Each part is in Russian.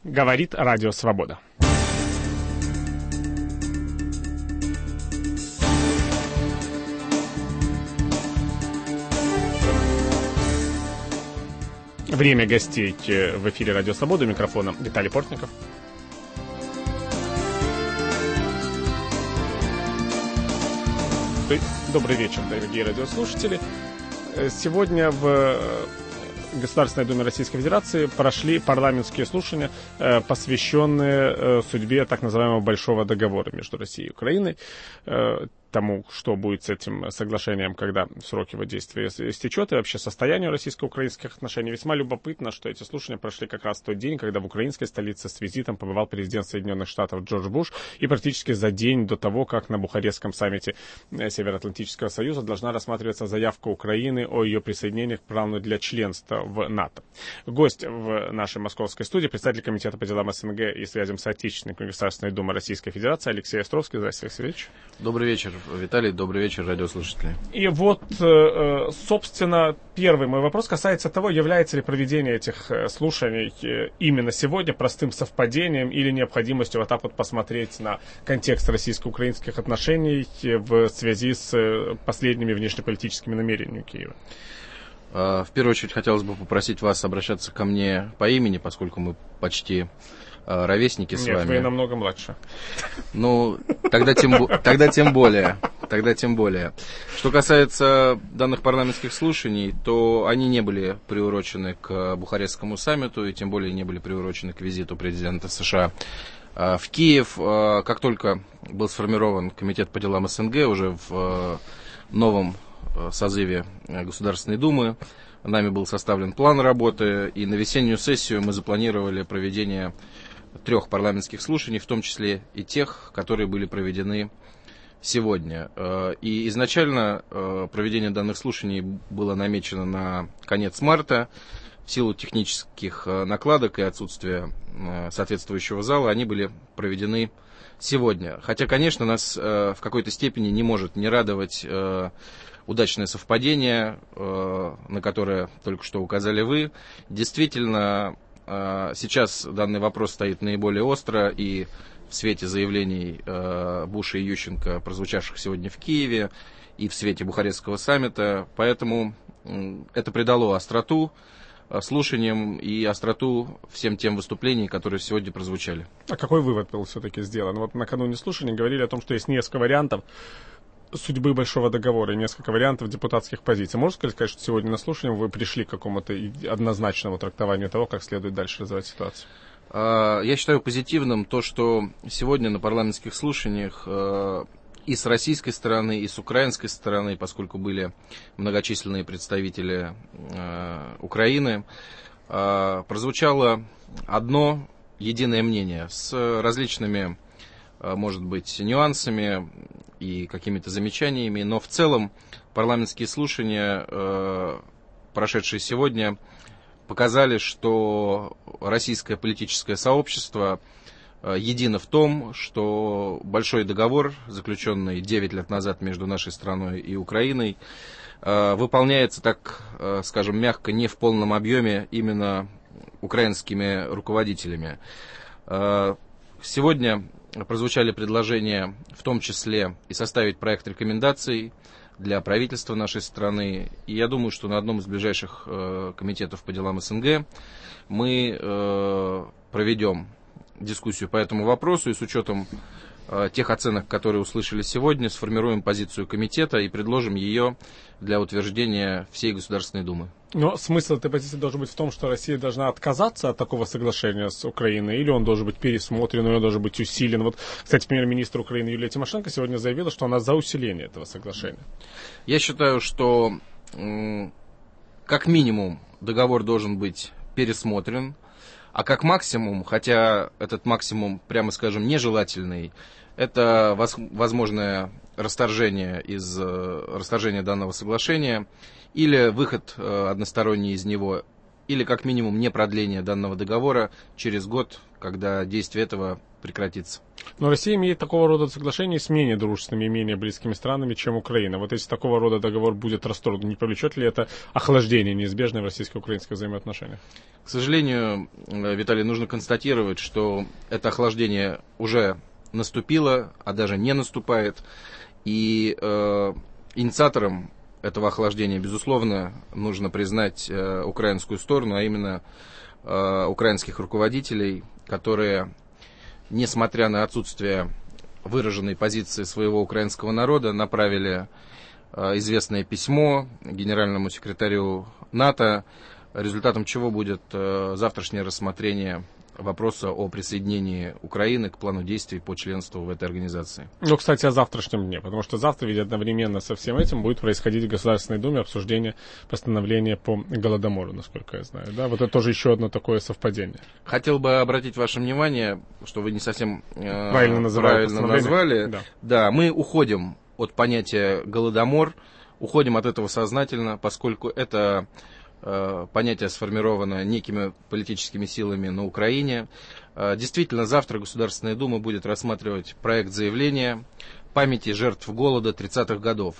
Говорит Радио Свобода. Время гостей в эфире Радио Свобода. У микрофона Виталий Портников. Добрый вечер, дорогие радиослушатели. Сегодня в Государственной Думе Российской Федерации прошли парламентские слушания, посвященные судьбе так называемого Большого договора между Россией и Украиной, тому, что будет с этим соглашением, когда срок его действия истечет, и вообще состоянию российско-украинских отношений. Весьма любопытно, что эти слушания прошли как раз в тот день, когда в украинской столице с визитом побывал президент Соединенных Штатов Джордж Буш, и практически за день до того, как на Бухарестском саммите Североатлантического Союза должна рассматриваться заявка Украины о ее присоединении к плану для членства в НАТО. Гость в нашей московской студии, председатель Комитета по делам СНГ и связям с отечественной Государственной Думы Российской Федерации Алексей Островский. Здравствуйте, Алексей Ильич. Добрый вечер, Виталий. Добрый вечер, радиослушатели. И вот, собственно, первый мой вопрос касается того, является ли проведение этих слушаний именно сегодня простым совпадением или необходимостью вот так вот посмотреть на контекст российско-украинских отношений в связи с последними внешнеполитическими намерениями Киева. В первую очередь хотелось бы попросить вас обращаться ко мне по имени, поскольку мы почти ровесники с вами. Нет, вы намного младше. Ну, тогда тем более. Что касается данных парламентских слушаний, то они не были приурочены к Бухарестскому саммиту, и тем более не были приурочены к визиту президента США в Киев. Как только был сформирован Комитет по делам СНГ уже в новом созыве Государственной Думы, нами был составлен план работы, и на весеннюю сессию мы запланировали проведение 3 парламентских слушаний, в том числе и тех, которые были проведены сегодня. И изначально проведение данных слушаний было намечено на конец марта. В силу технических накладок и отсутствия соответствующего зала они были проведены сегодня. Хотя, конечно, нас в какой-то степени не может не радовать удачное совпадение, на которое только что указали вы. Действительно, сейчас данный вопрос стоит наиболее остро, и в свете заявлений Буша и Ющенко, прозвучавших сегодня в Киеве, и в свете Бухарестского саммита. Поэтому это придало остроту слушаниям и остроту всем тем выступлениям, которые сегодня прозвучали. А какой вывод был все-таки сделан? Вот накануне слушаний говорили о том, что есть несколько вариантов судьбы Большого договора и несколько вариантов депутатских позиций. Можно сказать, что сегодня на слушании вы пришли к какому-то однозначному трактованию того, как следует дальше развивать ситуацию? Я считаю позитивным то, что сегодня на парламентских слушаниях и с российской стороны, и с украинской стороны, поскольку были многочисленные представители Украины, прозвучало одно единое мнение с различными, может быть, нюансами и какими-то замечаниями, но в целом парламентские слушания, прошедшие сегодня, показали, что российское политическое сообщество едино в том, что большой договор, заключенный 9 лет назад между нашей страной и Украиной, выполняется, так скажем, мягко, не в полном объеме именно украинскими руководителями. Сегодня прозвучали предложения, в том числе и составить проект рекомендаций для правительства нашей страны. И я думаю, что на одном из ближайших комитетов по делам СНГ мы проведем дискуссию по этому вопросу и с учетом тех оценок, которые услышали сегодня, сформируем позицию комитета и предложим ее для утверждения всей Государственной Думы. Но смысл этой позиции должен быть в том, что Россия должна отказаться от такого соглашения с Украиной, или он должен быть пересмотрен, или он должен быть усилен. Вот, кстати, премьер-министр Украины Юлия Тимошенко сегодня заявила, что она за усиление этого соглашения. Я считаю, что как минимум договор должен быть пересмотрен, а как максимум, хотя этот максимум, прямо скажем, нежелательный, это возможное расторжение данного соглашения, или выход односторонний из него, или как минимум не продление данного договора через год, когда действие этого прекратиться. Но Россия имеет такого рода соглашения с менее дружественными и менее близкими странами, чем Украина. Вот если такого рода договор будет расторгнут, не повлечет ли это охлаждение неизбежное в российско-украинских взаимоотношениях? К сожалению, Виталий, нужно констатировать, что это охлаждение уже наступило, а даже не наступает. И инициатором этого охлаждения, безусловно, нужно признать украинскую сторону, а именно украинских руководителей, которые, несмотря на отсутствие выраженной позиции своего украинского народа, направили известное письмо генеральному секретарю НАТО, результатом чего будет завтрашнее рассмотрение вопроса о присоединении Украины к плану действий по членству в этой организации. Ну, кстати, о завтрашнем дне, потому что завтра, ведь одновременно со всем этим будет происходить в Государственной Думе обсуждение постановления по Голодомору, насколько я знаю. Да? Вот это тоже еще одно такое совпадение. Хотел бы обратить ваше внимание, что вы не совсем правильно назвали. Да, мы уходим от понятия «голодомор», уходим от этого сознательно, поскольку это понятие сформировано некими политическими силами на Украине. Действительно, завтра Государственная Дума будет рассматривать проект заявления памяти жертв голода 30-х годов.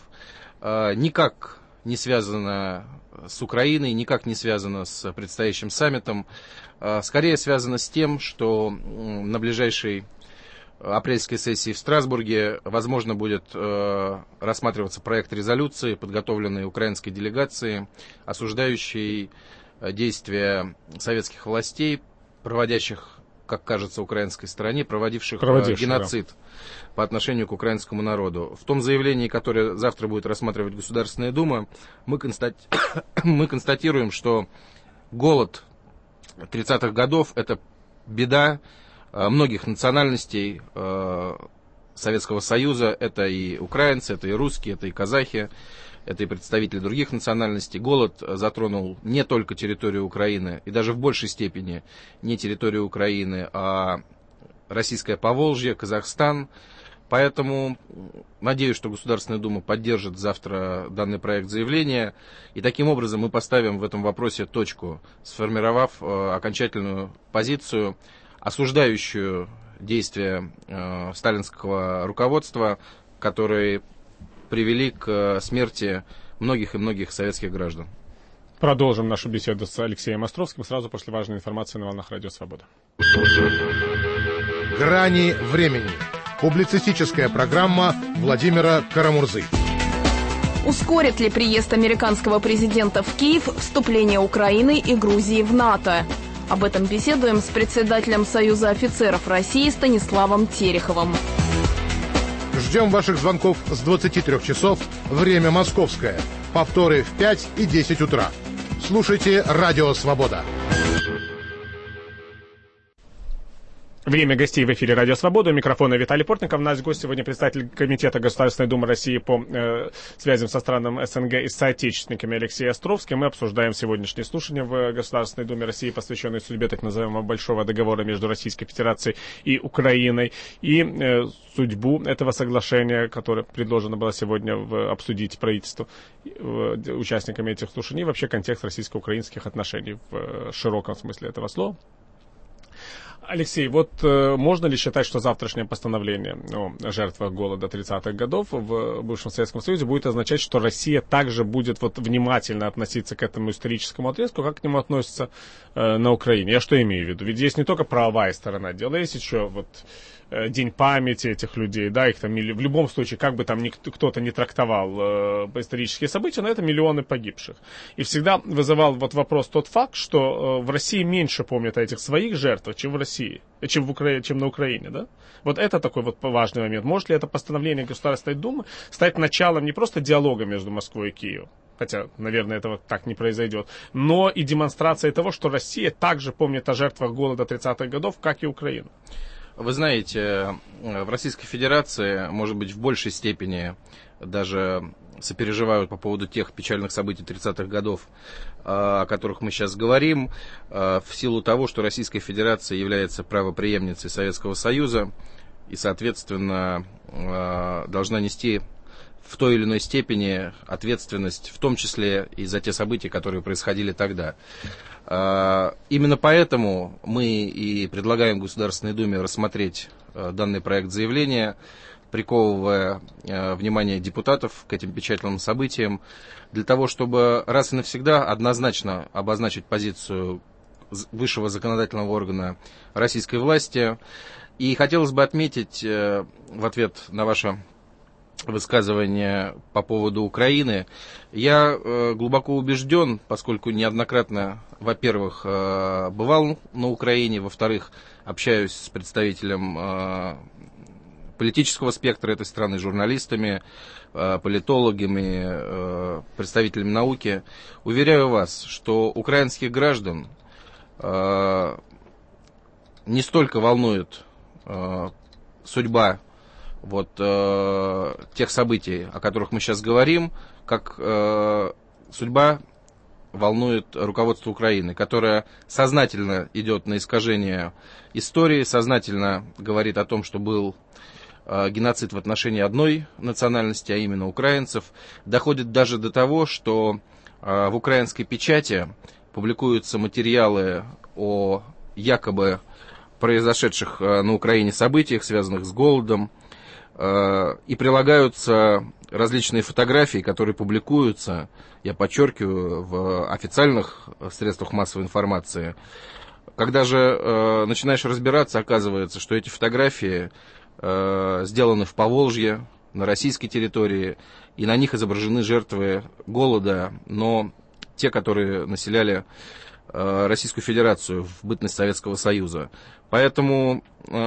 Никак не связано с Украиной, никак не связано с предстоящим саммитом. Скорее связано с тем, что на ближайшей апрельской сессии в Страсбурге, возможно, будет рассматриваться проект резолюции, подготовленной украинской делегацией, осуждающей действия советских властей, проводящих, как кажется, украинской стороне, проводивших геноцид по отношению к украинскому народу. В том заявлении, которое завтра будет рассматривать Государственная Дума, мы констатируем, что голод 30-х годов – это беда многих национальностей Советского Союза. Это и украинцы, это и русские, это и казахи, это и представители других национальностей. Голод затронул не только территорию Украины, и даже в большей степени не территорию Украины, а Российское Поволжье, Казахстан. Поэтому надеюсь, что Государственная Дума поддержит завтра данный проект заявления. И таким образом мы поставим в этом вопросе точку, сформировав окончательную позицию, осуждающую действия сталинского руководства, которые привели к смерти многих и многих советских граждан. Продолжим нашу беседу с Алексеем Островским сразу после важной информации на волнах Радио Свобода. Грани времени. Публицистическая программа Владимира Карамурзы. Ускорит ли приезд американского президента в Киев вступление Украины и Грузии в НАТО? Об этом беседуем с председателем Союза офицеров России Станиславом Тереховым. Ждем ваших звонков с 23 часов, время московское. Повторы в 5 и 10 утра. Слушайте Радио Свобода. Время гостей в эфире Радио Свобода. У микрофона Виталий Портников. Наш гость сегодня председатель Комитета Государственной Думы России по связям со странами СНГ и с соотечественниками Алексей Островский. Мы обсуждаем сегодняшнее слушание в Государственной Думе России, посвященное судьбе так называемого Большого договора между Российской Федерацией и Украиной, и судьбу этого соглашения, которое предложено было сегодня обсудить правительству участниками этих слушаний, и вообще контекст российско-украинских отношений в широком смысле этого слова. Алексей, вот можно ли считать, что завтрашнее постановление о жертвах голода 30-х годов в бывшем Советском Союзе будет означать, что Россия также будет внимательно относиться к этому историческому отрезку, как к нему относится на Украине? Я что имею в виду? Ведь есть не только правовая сторона дела, есть еще День памяти этих людей, да, их там в любом случае, как бы там кто-то не трактовал исторические события, но это миллионы погибших. И всегда вызывал вопрос тот факт, что в России меньше помнят о этих своих жертвах, чем в России, чем на Украине, да? Вот это такой важный момент. Может ли это постановление Государственной Думы стать началом не просто диалога между Москвой и Киевом, хотя, наверное, этого так не произойдет, но и демонстрацией того, что Россия также помнит о жертвах голода 30-х годов, как и Украина? Вы знаете, в Российской Федерации, может быть, в большей степени даже сопереживают по поводу тех печальных событий 30-х годов, о которых мы сейчас говорим, в силу того, что Российская Федерация является правопреемницей Советского Союза и, соответственно, должна нести в той или иной степени ответственность, в том числе и за те события, которые происходили тогда. Именно поэтому мы и предлагаем Государственной Думе рассмотреть данный проект заявления, приковывая внимание депутатов к этим печальным событиям, для того, чтобы раз и навсегда однозначно обозначить позицию высшего законодательного органа российской власти. И хотелось бы отметить в ответ на ваше высказывание по поводу Украины, я глубоко убежден, поскольку неоднократно, во-первых, бывал на Украине, во-вторых, общаюсь с представителем политического спектра этой страны, журналистами, политологами, представителями науки. Уверяю вас, что украинских граждан не столько волнует судьба тех событий, о которых мы сейчас говорим, как судьба волнует руководство Украины, которое сознательно идет на искажение истории, сознательно говорит о том, что был геноцид в отношении одной национальности, а именно украинцев, доходит даже до того, что в украинской печати публикуются материалы о якобы произошедших на Украине событиях, связанных с голодом, и прилагаются различные фотографии, которые публикуются, я подчеркиваю, в официальных средствах массовой информации. Когда же начинаешь разбираться, оказывается, что эти фотографии сделаны в Поволжье, на российской территории, и на них изображены жертвы голода, но те, которые населяли Российскую Федерацию в бытность Советского Союза. Поэтому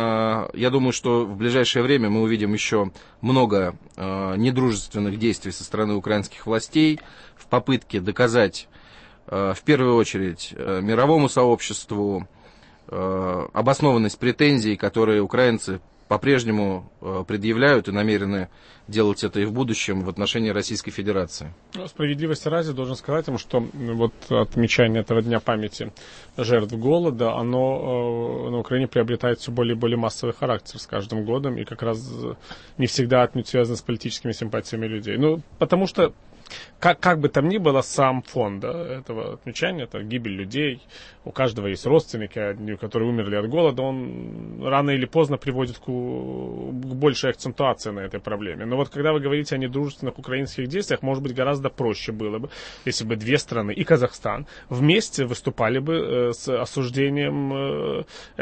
я думаю, что в ближайшее время мы увидим еще много недружественных действий со стороны украинских властей в попытке доказать, в первую очередь, мировому сообществу обоснованность претензий, которые украинцы по-прежнему предъявляют и намерены делать это и в будущем в отношении Российской Федерации. Справедливости ради должен сказать им, что вот отмечание этого Дня памяти жертв голода, оно на Украине приобретает все более и более массовый характер с каждым годом и как раз не всегда отнюдь связано с политическими симпатиями людей. Потому что как бы там ни было, сам фон этого отмечания, это гибель людей, у каждого есть родственники, которые умерли от голода, он рано или поздно приводит к большей акцентуации на этой проблеме. Но вот когда вы говорите о недружественных украинских действиях, может быть, гораздо проще было бы, если бы две страны и Казахстан вместе выступали бы с осуждением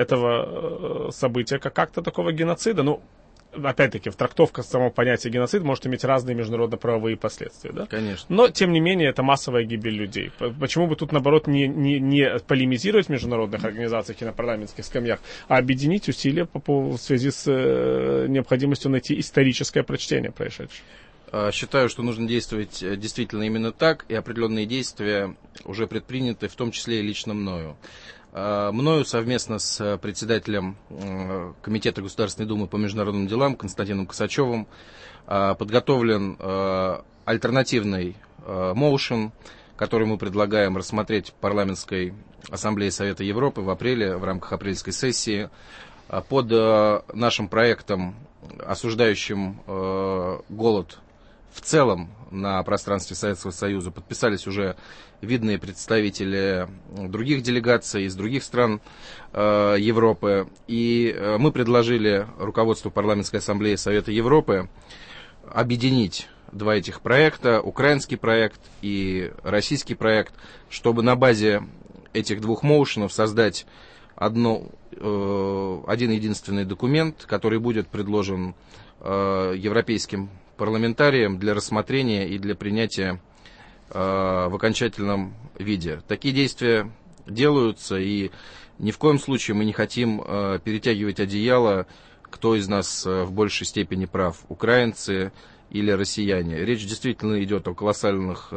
этого события как акта такого геноцида. Опять-таки, трактовка самого понятия геноцид может иметь разные международно-правовые последствия, да? Конечно. Но, тем не менее, это массовая гибель людей. Почему бы тут, наоборот, не полемизировать в международных организациях и на парламентских скамьях, а объединить усилия в связи с необходимостью найти историческое прочтение происшедшего? Считаю, что нужно действовать действительно именно так, и определенные действия уже предприняты, в том числе и лично мною. Мною совместно с председателем Комитета Государственной Думы по международным делам Константином Косачевым подготовлен альтернативный моушен, который мы предлагаем рассмотреть в Парламентской Ассамблее Совета Европы в апреле в рамках апрельской сессии. Под нашим проектом, осуждающим голод в целом на пространстве Советского Союза, подписались уже видные представители других делегаций из других стран Европы. И мы предложили руководству Парламентской Ассамблеи Совета Европы объединить два этих проекта, украинский проект и российский проект, чтобы на базе этих двух моушенов создать один единственный документ, который будет предложен европейским парламентариям для рассмотрения и для принятия в окончательном виде. Такие действия делаются, и ни в коем случае мы не хотим перетягивать одеяло, кто из нас в большей степени прав, украинцы или россияне. Речь действительно идет о колоссальных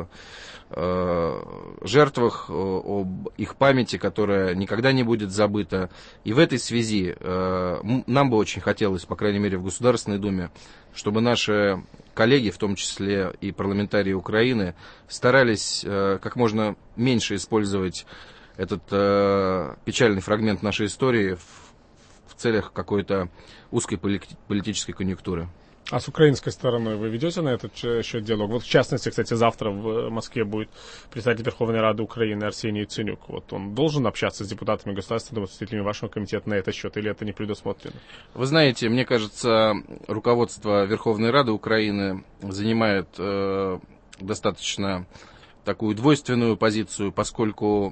жертвах, об их памяти, которая никогда не будет забыта. И в этой связи нам бы очень хотелось, по крайней мере в Государственной Думе, чтобы наши коллеги, в том числе и парламентарии Украины, старались как можно меньше использовать этот печальный фрагмент нашей истории в целях какой-то узкой политической конъюнктуры. А с украинской стороной вы ведете на этот счет диалог? Вот в частности, кстати, завтра в Москве будет председатель Верховной Рады Украины Арсений Яценюк. Вот он должен общаться с депутатами Государственного представителями вашего комитета на этот счет, или это не предусмотрено? Вы знаете, мне кажется, руководство Верховной Рады Украины занимает достаточно такую двойственную позицию, поскольку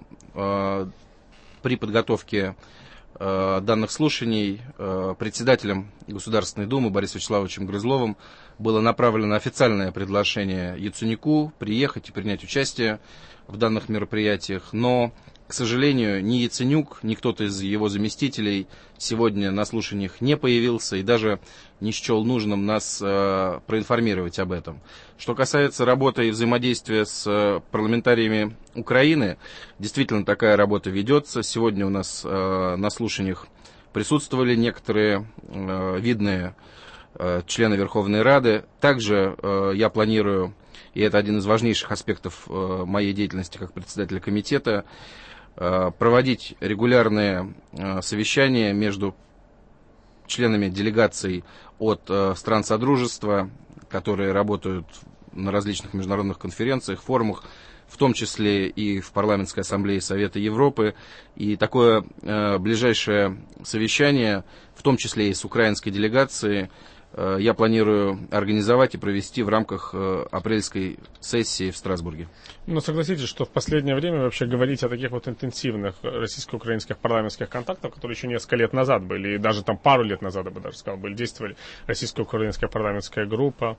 при подготовке данных слушаний председателем Государственной Думы Борисом Вячеславовичем Грызловым было направлено официальное приглашение Яценюку приехать и принять участие в данных мероприятиях, но, к сожалению, ни Яценюк, ни кто-то из его заместителей сегодня на слушаниях не появился и даже не счел нужным нас проинформировать об этом. Что касается работы и взаимодействия с парламентариями Украины, действительно такая работа ведется. Сегодня у нас на слушаниях присутствовали некоторые видные члены Верховной Рады. Также я планирую, и это один из важнейших аспектов моей деятельности как председателя комитета, проводить регулярные совещания между членами делегаций от стран Содружества, которые работают на различных международных конференциях, форумах, в том числе и в Парламентской ассамблее Совета Европы. И такое ближайшее совещание, в том числе и с украинской делегацией, я планирую организовать и провести в рамках апрельской сессии в Страсбурге. Но согласитесь, что в последнее время вообще говорить о таких вот интенсивных российско-украинских парламентских контактах, которые еще несколько лет назад были, и даже там пару лет назад, я бы даже сказал, были, действовали российско-украинская парламентская группа,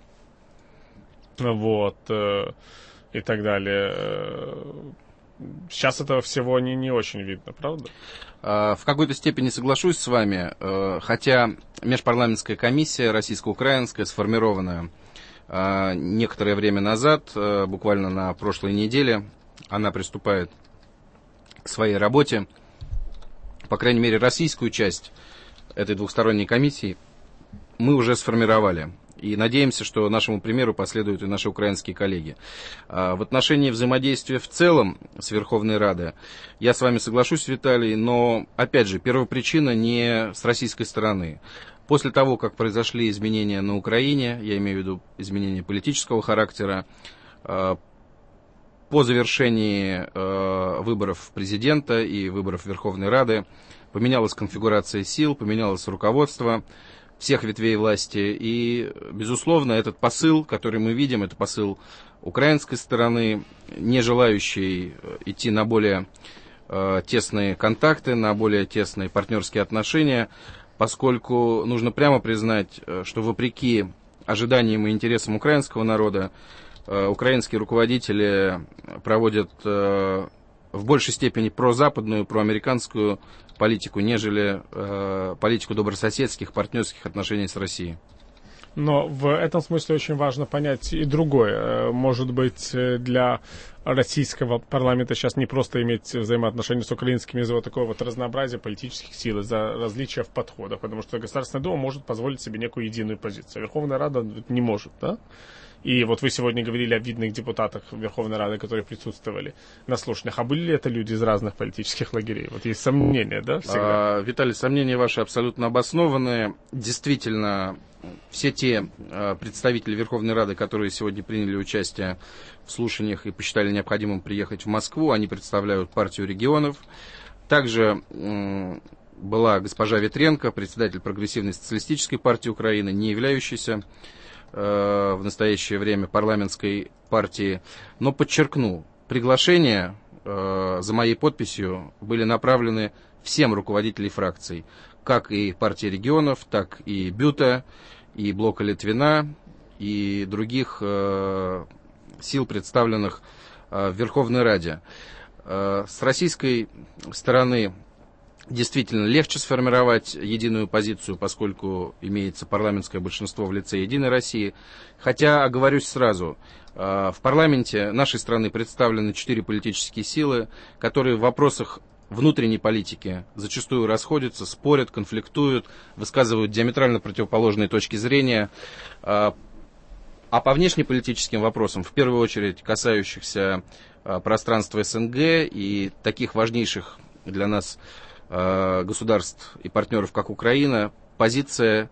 вот, и так далее. Сейчас этого всего не очень видно, правда? В какой-то степени соглашусь с вами, хотя межпарламентская комиссия российско-украинская, сформированная некоторое время назад, буквально на прошлой неделе, она приступает к своей работе. По крайней мере, российскую часть этой двухсторонней комиссии мы уже сформировали. И надеемся, что нашему примеру последуют и наши украинские коллеги. В отношении взаимодействия в целом с Верховной Радой я с вами соглашусь, Виталий, но, опять же, первопричина не с российской стороны. После того, как произошли изменения на Украине, я имею в виду изменения политического характера, по завершении выборов президента и выборов Верховной Рады поменялась конфигурация сил, поменялось руководство всех ветвей власти. И, безусловно, этот посыл, который мы видим, это посыл украинской стороны, не желающий идти на более тесные контакты, на более тесные партнерские отношения, поскольку нужно прямо признать, что вопреки ожиданиям и интересам украинского народа, украинские руководители проводят в большей степени прозападную, проамериканскую политику, нежели политику добрососедских, партнерских отношений с Россией. Но в этом смысле очень важно понять и другое. Может быть, для российского парламента сейчас не просто иметь взаимоотношения с украинскими из-за вот такого вот разнообразия политических сил, из-за различия в подходах, потому что Государственная Дума может позволить себе некую единую позицию. Верховная Рада не может, да? И вот вы сегодня говорили о видных депутатах Верховной Рады, которые присутствовали на слушаниях. А были ли это люди из разных политических лагерей? Вот есть сомнения, да, всегда? Виталий, сомнения ваши абсолютно обоснованные. Действительно, все те представители Верховной Рады, которые сегодня приняли участие в слушаниях и посчитали необходимым приехать в Москву, они представляют партию регионов. Также была госпожа Ветренко, председатель Прогрессивной социалистической партии Украины, не являющаяся в настоящее время парламентской партии. Но подчеркну, приглашения за моей подписью были направлены всем руководителям фракций, как и партии регионов, так и Бюта, и Блока Литвина, и других сил, представленных в Верховной Раде. С российской стороны действительно легче сформировать единую позицию, поскольку имеется парламентское большинство в лице «Единой России». Хотя, оговорюсь сразу, в парламенте нашей страны представлены 4 политические силы, которые в вопросах внутренней политики зачастую расходятся, спорят, конфликтуют, высказывают диаметрально противоположные точки зрения. А по внешнеполитическим вопросам, в первую очередь касающихся пространства СНГ и таких важнейших для нас государств и партнеров, как Украина, позиция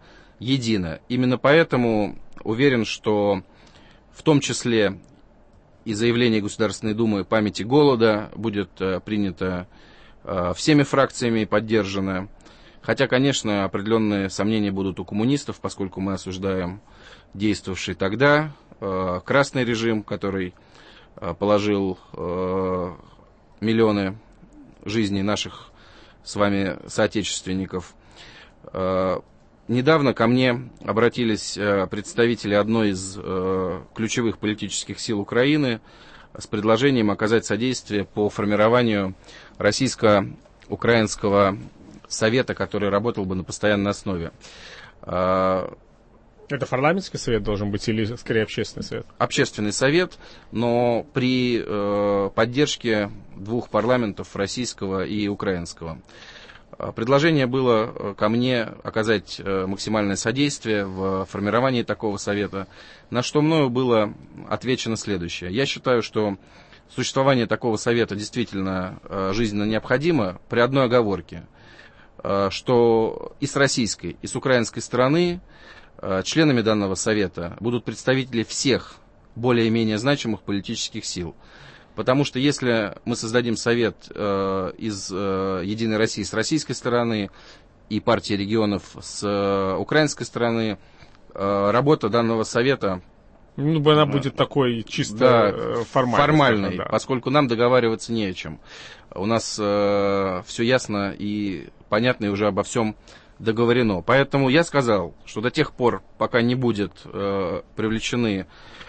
едина. Именно поэтому уверен, что в том числе и заявление Государственной Думы памяти голода будет принято всеми фракциями и поддержано. Хотя, конечно, определенные сомнения будут у коммунистов, поскольку мы осуждаем действовавший тогда красный режим, который положил миллионы жизней наших с вами соотечественников. Недавно ко мне обратились представители одной из ключевых политических сил Украины с предложением оказать содействие по формированию российско-украинского совета, который работал бы на постоянной основе. Это парламентский совет должен быть или скорее общественный совет? Общественный совет, но при поддержке двух парламентов, российского и украинского. Предложение было ко мне оказать максимальное содействие в формировании такого совета, на что мною было отвечено следующее. Я считаю, что существование такого совета действительно жизненно необходимо при одной оговорке, что и с российской, и с украинской стороны членами данного совета будут представители всех более-менее значимых политических сил. Потому что если мы создадим совет из «Единой России» с российской стороны и партии регионов с украинской стороны, работа данного совета... она будет такой чисто формальной, поскольку нам договариваться не о чем. У нас все ясно и понятно, и уже обо всем договорено. Поэтому я сказал, что до тех пор, пока не будут привлечены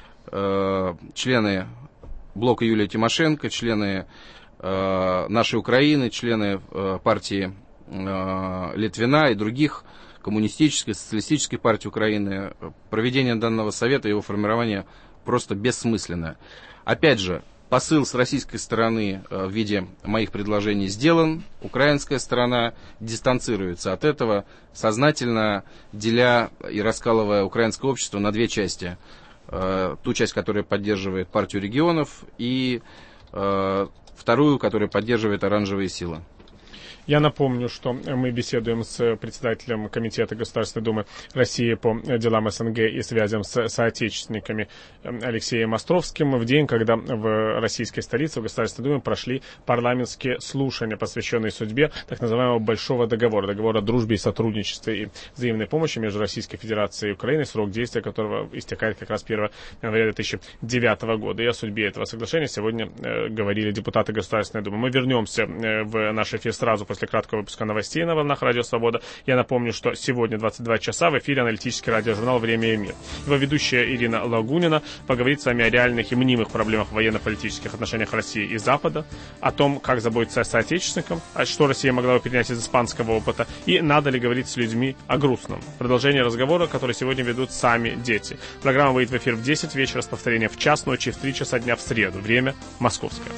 члены блока Юлии Тимошенко, члены нашей Украины, члены партии Литвина и других, коммунистической, социалистической партии Украины, проведение данного совета и его формирование просто бессмысленно. Опять же, посыл с российской стороны в виде моих предложений сделан, украинская сторона дистанцируется от этого, сознательно деля и раскалывая украинское общество на две части. Ту часть, которая поддерживает партию регионов, и вторую, которая поддерживает оранжевые силы. Я напомню, что мы беседуем с председателем Комитета Государственной Думы России по делам СНГ и связям с соотечественниками Алексеем Островским в день, когда в российской столице, в Государственной Думе, прошли парламентские слушания, посвященные судьбе так называемого Большого договора, договора о дружбе и сотрудничестве и взаимной помощи между Российской Федерацией и Украиной, срок действия которого истекает как раз 1 января 2009 года. И о судьбе этого соглашения сегодня говорили депутаты Государственной Думы. Мы вернемся в наш эфир сразу после краткого выпуска новостей на волнах Радио Свобода. Я напомню, что сегодня 22 часа в эфире аналитический радиожурнал «Время и мир». Его ведущая Ирина Лагунина поговорит с вами о реальных и мнимых проблемах в военно-политических отношениях России и Запада, о том, как заботиться о соотечественниках, что Россия могла бы перенять из испанского опыта, и надо ли говорить с людьми о грустном. Продолжение разговора, который сегодня ведут сами дети. Программа выйдет в эфир в 10 вечера с повторением в час ночи в 3 часа дня в среду. Время московское.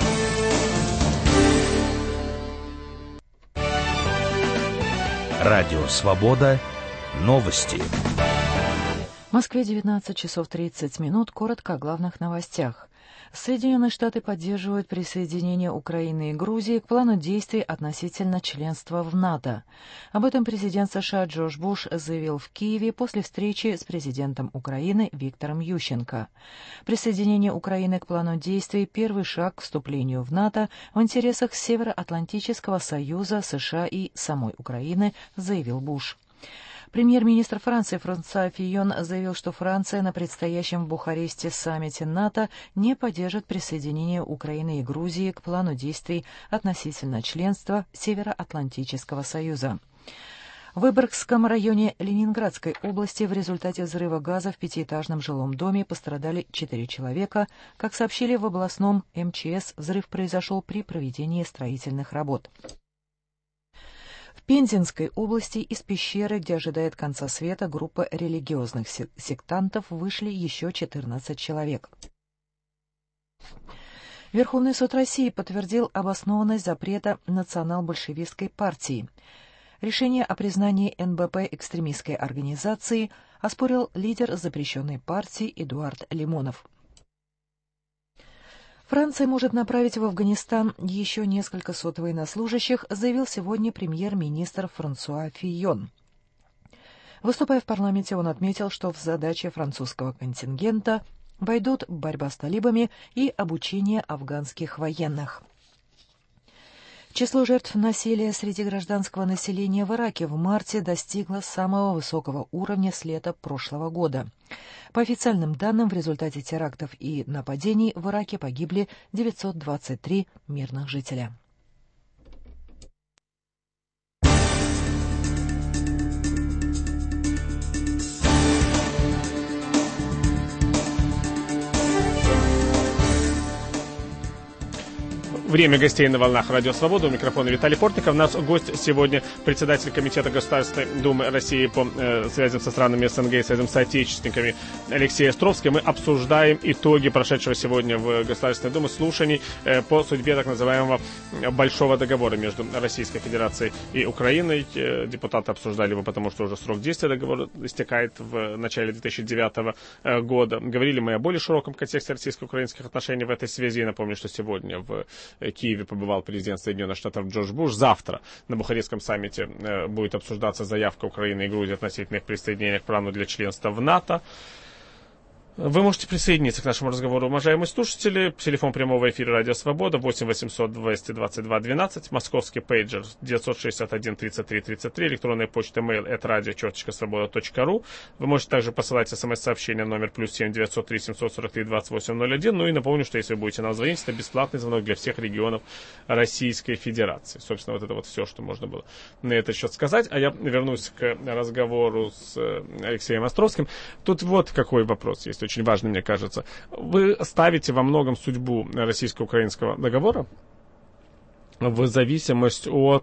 Радио «Свобода». Новости. В Москве 19 часов 30 минут. Коротко о главных новостях. Соединенные Штаты поддерживают присоединение Украины и Грузии к плану действий относительно членства в НАТО. Об этом президент США Джордж Буш заявил в Киеве после встречи с президентом Украины Виктором Ющенко. Присоединение Украины к плану действий – первый шаг к вступлению в НАТО в интересах Североатлантического союза, США и самой Украины, заявил Буш. Премьер-министр Франции Франсуа Фийон заявил, что Франция на предстоящем в Бухаресте саммите НАТО не поддержит присоединение Украины и Грузии к плану действий относительно членства Североатлантического союза. В Выборгском районе Ленинградской области в результате взрыва газа в пятиэтажном жилом доме пострадали 4 человека. Как сообщили в областном МЧС, взрыв произошел при проведении строительных работ. В Пензенской области из пещеры, где ожидает конца света группа религиозных сектантов, вышли еще 14 человек. Верховный суд России подтвердил обоснованность запрета национал-большевистской партии. Решение о признании НБП экстремистской организацией оспорил лидер запрещенной партии Эдуард Лимонов. Франция может направить в Афганистан еще несколько сот военнослужащих, заявил сегодня премьер-министр Франсуа Фийон. Выступая в парламенте, он отметил, что в задачи французского контингента войдут борьба с талибами и обучение афганских военных. Число жертв насилия среди гражданского населения в Ираке в марте достигло самого высокого уровня с лета прошлого года. По официальным данным, в результате терактов и нападений в Ираке погибли 923 мирных жителя. Время гостей на волнах Радио Свобода. У микрофона Виталий Портников. У нас гость сегодня председатель Комитета Государственной Думы России по связям со странами СНГ и связям с соотечественниками Алексей Островский. Мы обсуждаем итоги прошедшего сегодня в Государственной Думе слушаний по судьбе так называемого Большого договора между Российской Федерацией и Украиной. Депутаты обсуждали его, потому что уже срок действия договора истекает в начале 2009 года. Говорили мы о более широком контексте российско-украинских отношений в этой связи. Напомню, что сегодня в Киеве побывал президент Соединенных Штатов Джордж Буш. Завтра на Бухарестском саммите будет обсуждаться заявка Украины и Грузии относительно их присоединения к плану для членства в НАТО. Вы можете присоединиться к нашему разговору, уважаемые слушатели. Телефон прямого эфира Радио Свобода 8 800 222 12, московский пейджер 961 33 33, электронная почта mail@radio.svoboda.ru. Вы можете также посылать смс-сообщение номер +7 903 743 2801. Ну и напомню, что если вы будете нам звонить, это бесплатный звонок для всех регионов Российской Федерации. Собственно, вот это вот все, что можно было на этот счет сказать. А я вернусь к разговору с Алексеем Островским. Тут вот какой вопрос есть. Очень важно, мне кажется. Вы ставите во многом судьбу российско-украинского договора в зависимость от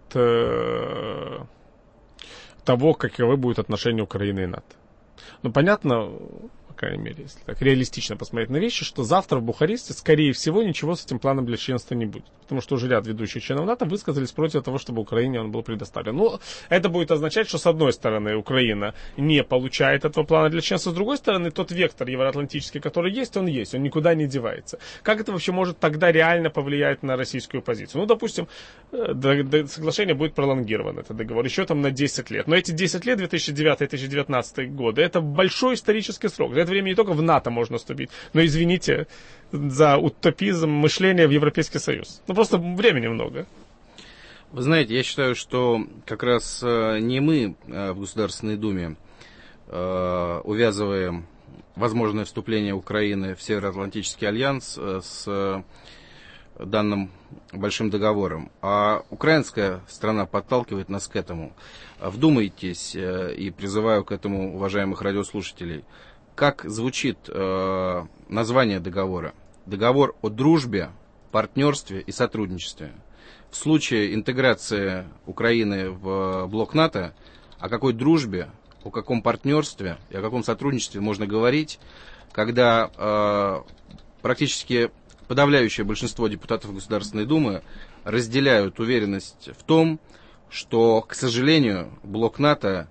того, каковы будут отношения Украины и НАТО. Ну, понятно, по крайней мере, если так реалистично посмотреть на вещи, что завтра в Бухаресте, скорее всего, ничего с этим планом для членства не будет. Потому что уже ряд ведущих членов НАТО высказались против того, чтобы Украине он был предоставлен. Но это будет означать, что с одной стороны Украина не получает этого плана для членства, с другой стороны тот вектор евроатлантический, который есть, он никуда не девается. Как это вообще может тогда реально повлиять на российскую позицию? Ну, допустим, соглашение будет пролонгировано, этот договор, еще там на 10 лет. Но эти 10 лет, 2009-2019 годы, это большой исторический срок. За это время не только в НАТО можно вступить, но, извините, за утопизм мышления в Европейский Союз. Ну, просто времени много. Вы знаете, я считаю, что как раз не мы в Государственной Думе увязываем возможное вступление Украины в Североатлантический альянс с данным большим договором, а украинская страна подталкивает нас к этому. Вдумайтесь, и призываю к этому уважаемых радиослушателей, как звучит название договора. Договор о дружбе, партнерстве и сотрудничестве. В случае интеграции Украины в блок НАТО, о какой дружбе, о каком партнерстве и о каком сотрудничестве можно говорить, когда практически подавляющее большинство депутатов Государственной Думы разделяют уверенность в том, что, к сожалению, блок НАТО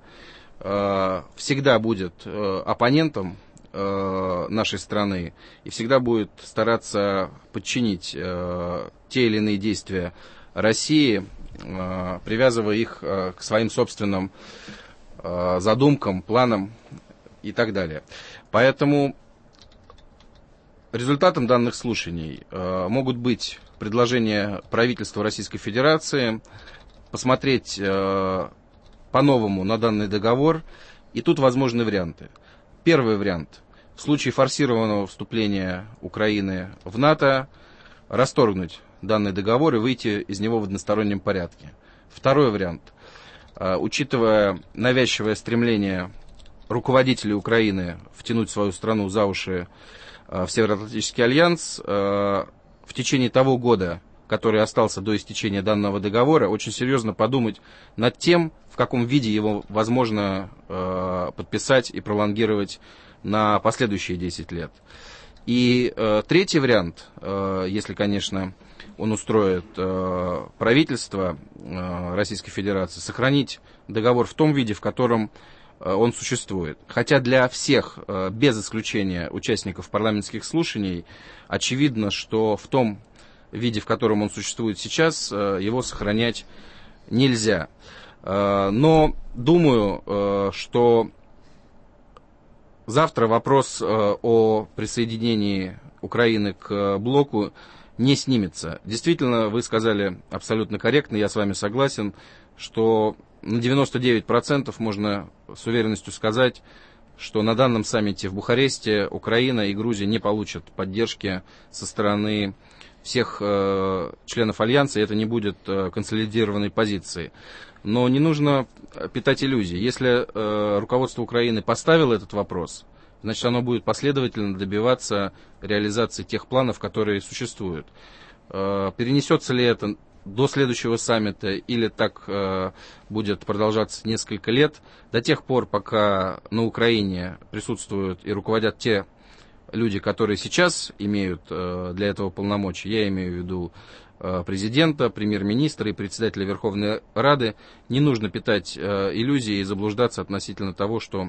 всегда будет оппонентом нашей страны и всегда будет стараться подчинить те или иные действия России, привязывая их к своим собственным задумкам, планам и так далее. Поэтому результатом данных слушаний могут быть предложения правительства Российской Федерации посмотреть по-новому на данный договор, и тут возможны варианты. Первый вариант. В случае форсированного вступления Украины в НАТО расторгнуть данный договор и выйти из него в одностороннем порядке. Второй вариант. Учитывая навязчивое стремление руководителей Украины втянуть свою страну за уши в Североатлантический альянс, в течение того года, который остался до истечения данного договора, очень серьезно подумать над тем, в каком виде его возможно подписать и пролонгировать на последующие 10 лет. И третий вариант, если, конечно, он устроит правительство Российской Федерации, сохранить договор в том виде, в котором он существует. Хотя для всех, без исключения участников парламентских слушаний, очевидно, что в том виде, в котором он существует сейчас, его сохранять нельзя. Но думаю, что завтра вопрос о присоединении Украины к блоку не снимется. Действительно, вы сказали абсолютно корректно, я с вами согласен, что на 99% можно с уверенностью сказать, что на данном саммите в Бухаресте Украина и Грузия не получат поддержки со стороны всех членов Альянса, и это не будет консолидированной позиции. Но не нужно питать иллюзий. Если руководство Украины поставило этот вопрос, значит, оно будет последовательно добиваться реализации тех планов, которые существуют. Перенесется ли это до следующего саммита или так будет продолжаться несколько лет, до тех пор, пока на Украине присутствуют и руководят те люди, которые сейчас имеют для этого полномочия, я имею в виду президента, премьер-министра и председателя Верховной Рады, не нужно питать иллюзии и заблуждаться относительно того, что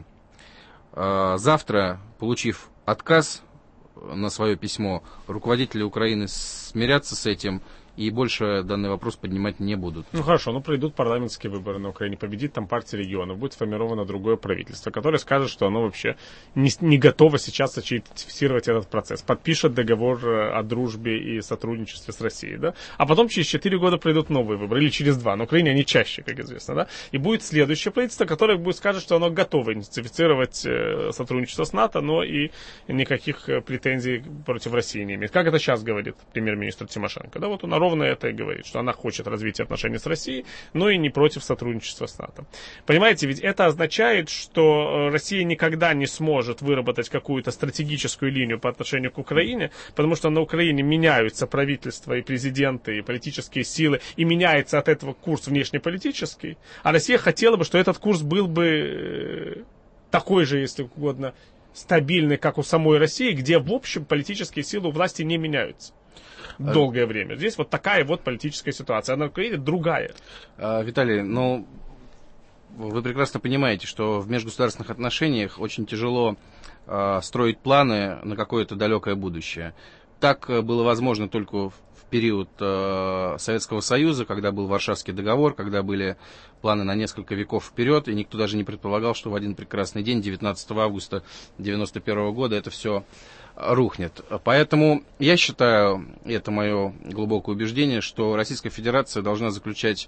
завтра, получив отказ на свое письмо, руководители Украины смирятся с этим и больше данный вопрос поднимать не будут. Ну хорошо, ну пройдут парламентские выборы на Украине, победит там партия регионов, будет сформировано другое правительство, которое скажет, что оно вообще не готово сейчас ратифицировать этот процесс, подпишет договор о дружбе и сотрудничестве с Россией, да? А потом через 4 года пройдут новые выборы, или через 2, на Украине они чаще, как известно, да? И будет следующее правительство, которое будет скажет, что оно готово ратифицировать сотрудничество с НАТО, но и никаких претензий против России не имеет. Как это сейчас говорит премьер-министр Тимошенко, да? Вот он ровно это и говорит, что она хочет развития отношений с Россией, но и не против сотрудничества с НАТО. Понимаете, ведь это означает, что Россия никогда не сможет выработать какую-то стратегическую линию по отношению к Украине, потому что на Украине меняются правительства и президенты, и политические силы, и меняется от этого курс внешнеполитический, а Россия хотела бы, что этот курс был бы такой же, если угодно, стабильный, как у самой России, где, в общем, политические силы у власти не меняются долгое время. Здесь вот такая вот политическая ситуация. А на Украине другая. Виталий, ну, вы прекрасно понимаете, что в межгосударственных отношениях очень тяжело строить планы на какое-то далекое будущее. Так было возможно только в период Советского Союза, когда был Варшавский договор, когда были планы на несколько веков вперед, и никто даже не предполагал, что в один прекрасный день, 19 августа 1991 года, это все рухнет. Поэтому я считаю, и это мое глубокое убеждение, что Российская Федерация должна заключать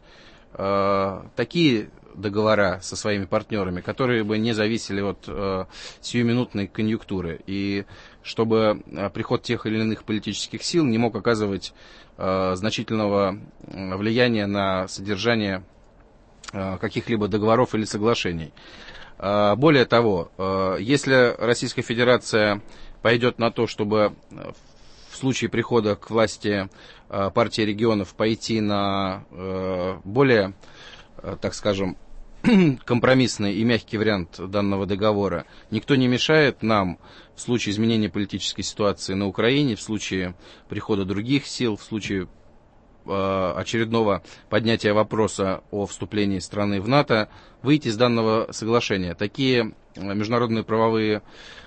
такие договора со своими партнерами, которые бы не зависели от сиюминутной конъюнктуры, и чтобы приход тех или иных политических сил не мог оказывать значительного влияния на содержание каких-либо договоров или соглашений. Более того, если Российская Федерация пойдет на то, чтобы в случае прихода к власти партии регионов пойти на более, так скажем, компромиссный и мягкий вариант данного договора, никто не мешает нам в случае изменения политической ситуации на Украине, в случае прихода других сил, в случае очередного поднятия вопроса о вступлении страны в НАТО, выйти из данного соглашения. Такие международные правовые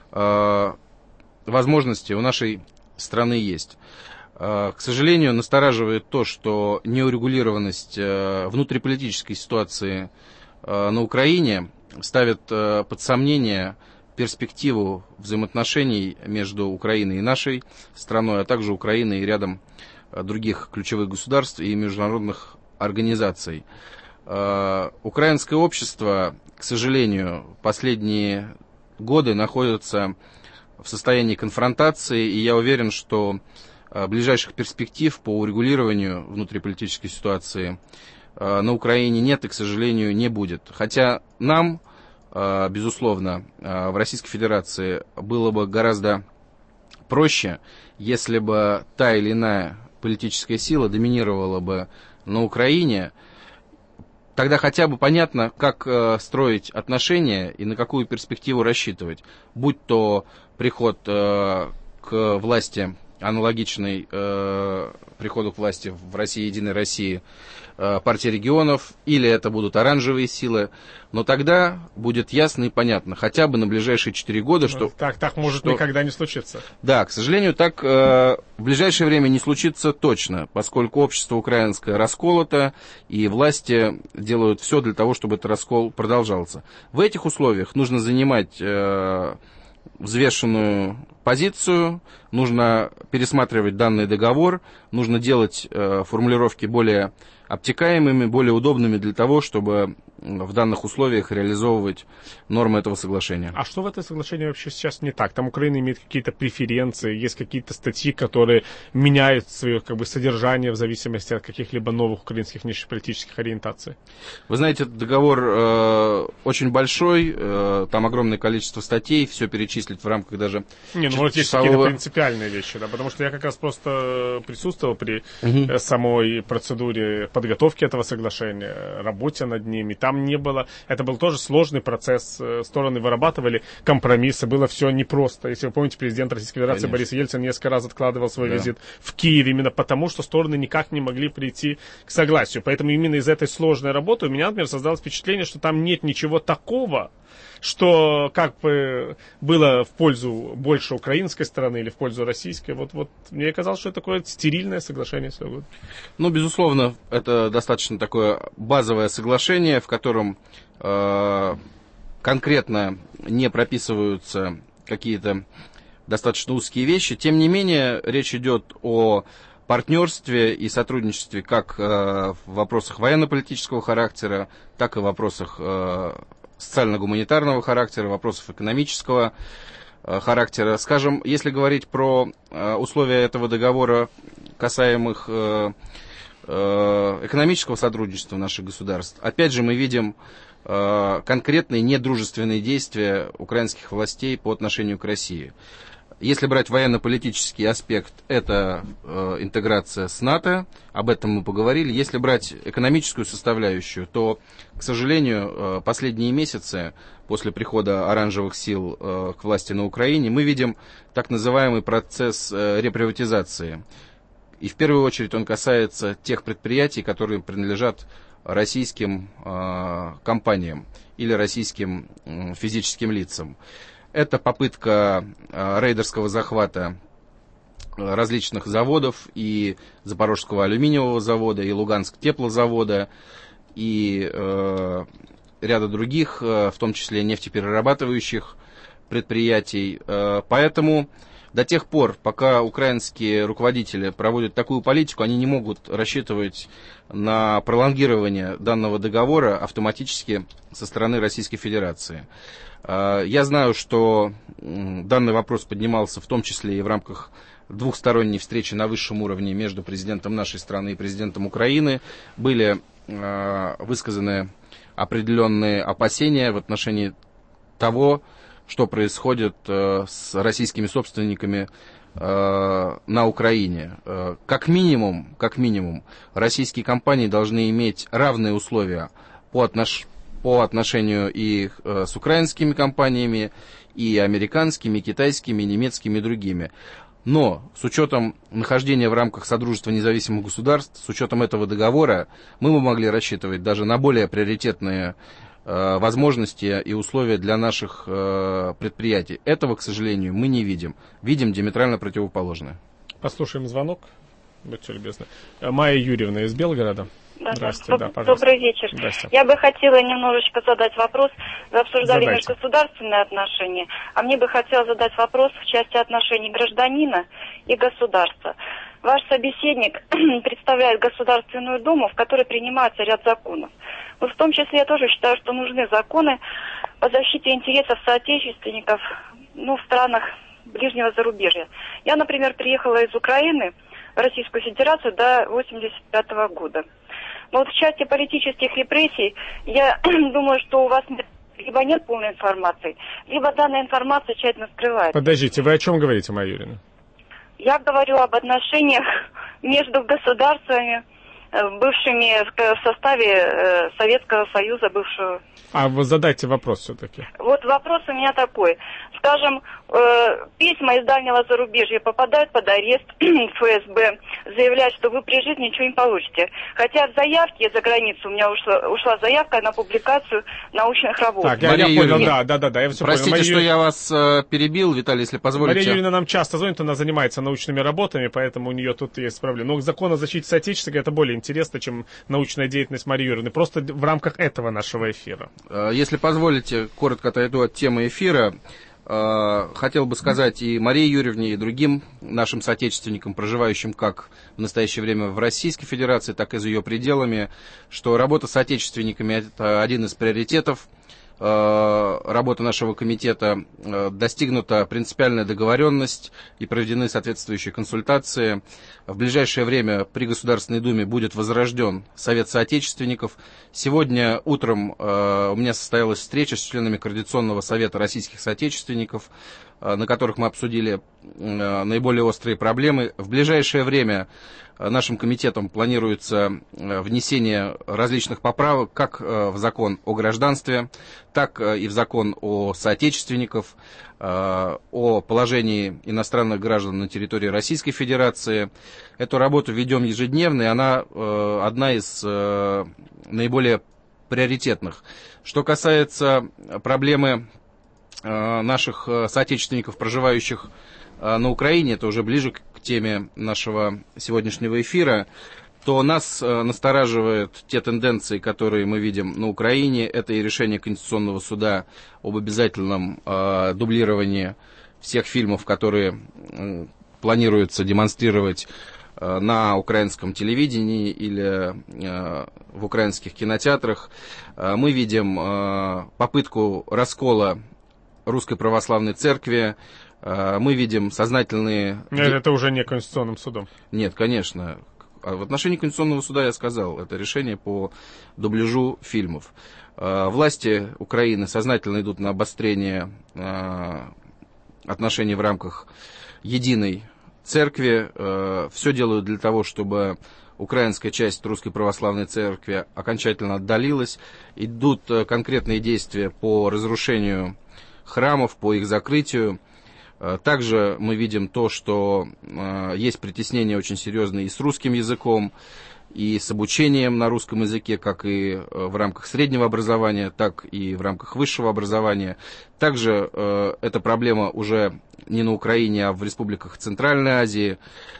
возможности у нашей страны есть. К сожалению, настораживает то, что неурегулированность внутриполитической ситуации на Украине ставит под сомнение перспективу взаимоотношений между Украиной и нашей страной, а также Украиной и рядом других ключевых государств и международных организаций. Украинское общество, к сожалению, последние годы находится в состоянии конфронтации, и я уверен, что ближайших перспектив по урегулированию внутриполитической ситуации на Украине нет и, к сожалению, не будет. Хотя нам, безусловно, в Российской Федерации было бы гораздо проще, если бы та или иная политическая сила доминировала бы на Украине. Тогда хотя бы понятно, как строить отношения и на какую перспективу рассчитывать. Будь то приход к власти, аналогичный приходу к власти в России, Единой России, партии регионов, или это будут оранжевые силы, но тогда будет ясно и понятно, хотя бы на ближайшие 4 года, что... Так может никогда не случиться. Да, к сожалению, так в ближайшее время не случится точно, поскольку общество украинское расколото, и власти делают все для того, чтобы этот раскол продолжался. В этих условиях нужно занимать взвешенную позицию, нужно пересматривать данный договор, нужно делать формулировки более обтекаемыми, более удобными для того, чтобы в данных условиях реализовывать нормы этого соглашения. А что в этом соглашении вообще сейчас не так? Там Украина имеет какие-то преференции, есть какие-то статьи, которые меняют свое содержание в зависимости от каких-либо новых украинских внешнеполитических ориентаций? Вы знаете, этот договор очень большой, там огромное количество статей, все перечислить в рамках даже может, есть какие-то принципиальные вещи, да, потому что я как раз просто присутствовал при самой процедуре подготовки этого соглашения, работе над ними. Там не было, это был тоже сложный процесс, стороны вырабатывали компромиссы, было все непросто. Если вы помните, президент Российской Федерации Борис Ельцин несколько раз откладывал свой визит в Киев именно потому, что стороны никак не могли прийти к согласию. Поэтому именно из этой сложной работы у меня, например, создалось впечатление, что там нет ничего такого, что как бы было в пользу больше украинской стороны или в пользу российской. Вот мне казалось, что это такое стерильное соглашение. Ну, безусловно, это достаточно такое базовое соглашение, в котором конкретно не прописываются какие-то достаточно узкие вещи. Тем не менее, речь идет о партнерстве и сотрудничестве как в вопросах военно-политического характера, так и в вопросах социально-гуманитарного характера, вопросов экономического характера. Скажем, если говорить про условия этого договора, касаемых экономического сотрудничества наших государств, опять же мы видим конкретные недружественные действия украинских властей по отношению к России. Если брать военно-политический аспект, это интеграция с НАТО, об этом мы поговорили. Если брать экономическую составляющую, то, к сожалению, последние месяцы после прихода оранжевых сил к власти на Украине мы видим так называемый процесс реприватизации. И в первую очередь он касается тех предприятий, которые принадлежат российским компаниям или российским физическим лицам. Это попытка рейдерского захвата различных заводов, и Запорожского алюминиевого завода, и Луганск теплозавода, и ряда других, в том числе нефтеперерабатывающих предприятий. Поэтому до тех пор, пока украинские руководители проводят такую политику, они не могут рассчитывать на пролонгирование данного договора автоматически со стороны Российской Федерации. Я знаю, что данный вопрос поднимался в том числе и в рамках двухсторонней встречи на высшем уровне между президентом нашей страны и президентом Украины. Были высказаны определенные опасения в отношении того, что происходит с российскими собственниками на Украине. Как минимум, российские компании должны иметь равные условия по отношению и с украинскими компаниями, и американскими, и китайскими, и немецкими, и другими. Но с учетом нахождения в рамках Содружества независимых государств, с учетом этого договора, мы бы могли рассчитывать даже на более приоритетные возможности и условия для наших предприятий. Этого, к сожалению, мы не видим. Видим диаметрально противоположное. Послушаем звонок. Будьте любезны. Майя Юрьевна из Белгорода. Да, здравствуйте, да, пожалуйста. Добрый вечер. Я бы хотела немножечко задать вопрос. Вы обсуждали межгосударственные отношения, а мне бы хотелось задать вопрос в части отношений гражданина и государства. Ваш собеседник представляет Государственную Думу, в которой принимается ряд законов. Но в том числе я тоже считаю, что нужны законы по защите интересов соотечественников в странах ближнего зарубежья. Я, например, приехала из Украины в Российскую Федерацию до 1985 года. Но вот в части политических репрессий, я думаю, что у вас либо нет полной информации, либо данная информация тщательно скрывается. Подождите, вы о чем говорите, Майя Юрьевна? Я говорю об отношениях между государствами, бывшими в составе Советского Союза, бывшего. А вы задайте вопрос все-таки. Вот вопрос у меня такой. Скажем, письма из дальнего зарубежья попадают под арест ФСБ, заявляют, что вы при жизни ничего не получите. Хотя в заявке за границу у меня ушла заявка на публикацию научных работ. Так, я понял, да, я все Простите, понял. что я вас перебил, Виталий, если позволите. Мария Юрьевна нам часто звонит, она занимается научными работами, поэтому у нее тут есть проблемы. Но закон о защите соотечественника — это более интересно, чем научная деятельность Марии Юрьевны. Просто в рамках этого нашего эфира. Если позволите, коротко отойду от темы эфира. хотел бы сказать и Марии Юрьевне, и другим нашим соотечественникам, проживающим как в настоящее время в Российской Федерации, так и за ее пределами, что работа с соотечественниками – это один из приоритетов работы нашего комитета. Достигнута принципиальная договоренность и проведены соответствующие консультации. В ближайшее время при Государственной Думе будет возрожден Совет соотечественников. Сегодня утром у меня состоялась встреча с членами Координационного совета российских соотечественников, на которых мы обсудили наиболее острые проблемы. В ближайшее время нашим комитетом планируется внесение различных поправок как в закон о гражданстве, так и в закон о соотечественниках, о положении иностранных граждан на территории Российской Федерации. Эту работу ведем ежедневно, и она одна из наиболее приоритетных. Что касается проблемы наших соотечественников, проживающих на Украине, это уже ближе к теме нашего сегодняшнего эфира, то нас настораживают те тенденции, которые мы видим на Украине. Это и решение Конституционного суда об обязательном дублировании всех фильмов, которые планируется демонстрировать на украинском телевидении или в украинских кинотеатрах. Мы видим попытку раскола Русской Православной Церкви. Мы видим сознательные... Это уже не Конституционным судом. Нет, конечно. В отношении Конституционного суда я сказал, это решение по дубляжу фильмов. Власти Украины сознательно идут на обострение отношений в рамках единой церкви. Все делают для того, чтобы украинская часть Русской Православной Церкви окончательно отдалилась. Идут конкретные действия по разрушению храмов, по их закрытию. Также мы видим то, что есть притеснения очень серьезные и с русским языком, и с обучением на русском языке, как и в рамках среднего образования, так и в рамках высшего образования. Также эта проблема уже не на Украине, а в республиках Центральной Азии.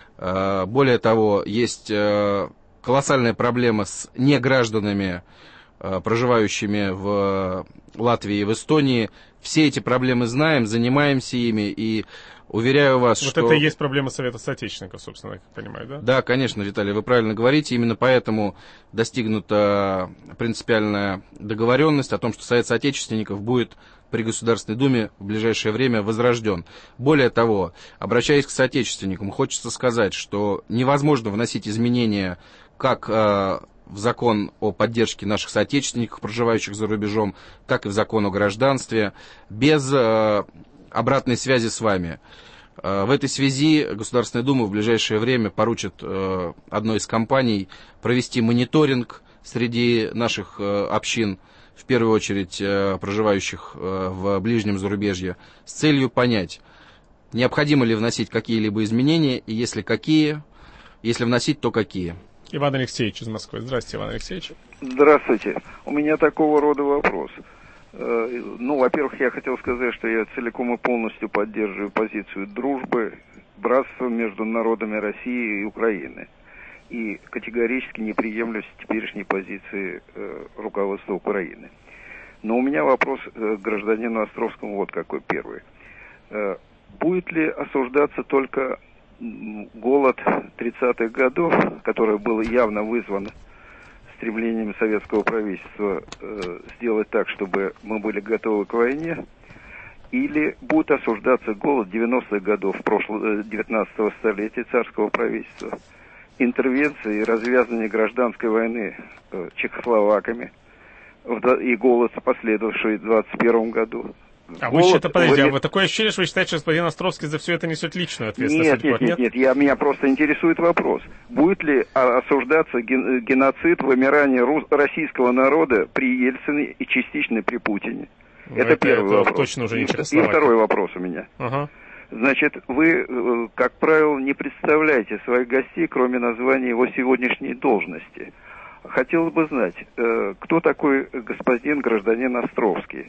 Более того, есть колоссальная проблема с негражданами, проживающими в Латвии и в Эстонии. Все эти проблемы знаем, занимаемся ими, и уверяю вас, вот что... Вот это и есть проблема Совета соотечественников, собственно, я понимаю, да? Да, конечно, Виталий, вы правильно говорите. Именно поэтому достигнута принципиальная договоренность о том, что Совет соотечественников будет при Государственной Думе в ближайшее время возрожден. Более того, обращаясь к соотечественникам, хочется сказать, что невозможно вносить изменения как в закон о поддержке наших соотечественников, проживающих за рубежом, так и в закон о гражданстве, без обратной связи с вами. В этой связи Государственная Дума в ближайшее время поручит одной из компаний провести мониторинг среди наших общин, в первую очередь проживающих в ближнем зарубежье, с целью понять, необходимо ли вносить какие-либо изменения, и если какие, если вносить, то какие. Иван Алексеевич из Москвы. Здравствуйте, Иван Алексеевич. Здравствуйте. У меня такого рода вопрос. Во-первых, я хотел сказать, что я целиком и полностью поддерживаю позицию дружбы, братства между народами России и Украины. И категорически не приемлю теперешней позиции руководства Украины. Но у меня вопрос к гражданину Островскому вот какой первый. Будет ли осуждаться только голод 30-х годов, который был явно вызван стремлением советского правительства сделать так, чтобы мы были готовы к войне, или будет осуждаться голод 90-х годов 19-го столетия царского правительства, интервенции и развязывание гражданской войны чехословаками и голод, последовавший в 21 году. А вы считаете, подождите, а вы такое ощущение, что вы считаете, что господин Островский за все это несет личную ответственность? Нет, меня просто интересует вопрос. Будет ли осуждаться геноцид, вымирание российского народа при Ельцине и частично при Путине? Это первый вопрос. Точно уже не И второй вопрос у меня. Ага. Значит, вы, как правило, не представляете своих гостей, кроме названия его сегодняшней должности. Хотелось бы знать, кто такой господин гражданин Островский?